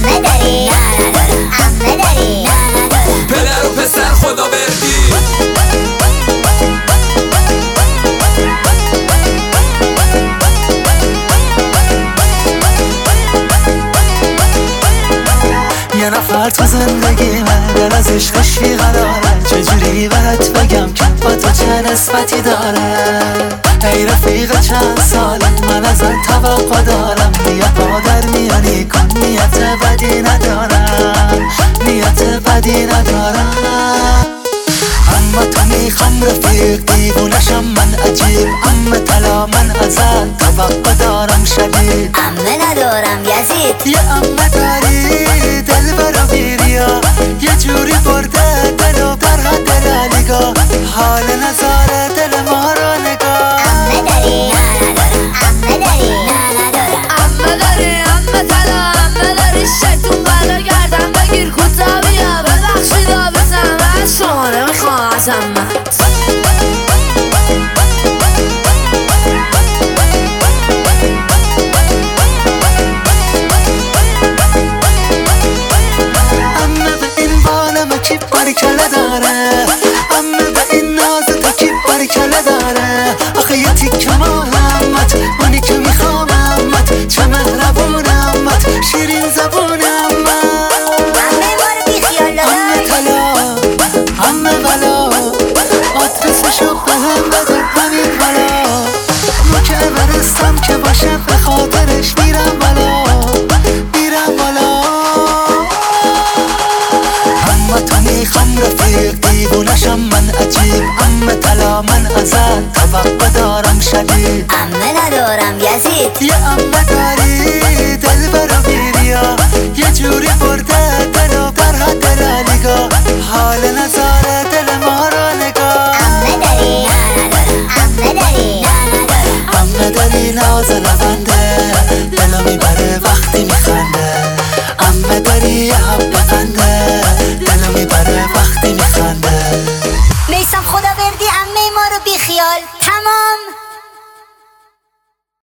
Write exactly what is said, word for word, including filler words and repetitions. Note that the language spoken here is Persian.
امه داری؟ نه ندارم. امه داری؟ نه ندارم. پدر و پسر خدا بردی. یه نفر تو زندگی من دل از عشقش بیقراره، چجوری بهت بگم که با تو چه نسبتی داره؟ ای رفیق چند ساله من ازت توقع دارم، بیا پادر میانی کن، نیت بدی ندارم، نیت بدی ندارم. اما تو میخوام رفیق دیوونشم من عجیب، اما طلا من ازت توقع دارم شدید. امه ندارم یزید. یه امه داری دل برا بیریا، یه جوری برده دلو در حد نگاه، حال نظاره دل ما رو نگاه. امه داری؟ نه ندارم. امه داری؟ نه ندارم. امه داری؟ امه طلا امه داری؟ شیطون بلا گردن بگیر کوتا بیا، ببخشیدا بزن از شما نمیخوام از امت. کی باریکله داره، امه به این ناز تا کی باریکله داره. آخه یه تیکه مالمت اونی که میخوام امت، چه مهربونمت شیرین زبونمت. امه بارو بی خیال امه طلا امه بلا، آدرسشو بهم بده همین بالا، رو که برستم که باشه به خاطرش میرم بالا میرم بالا. اما تو میخوام رفیق دیوونشم من عجیب، امه طلا من ازت توقع دارم شدید. امه ندارم یزید. یه امه داری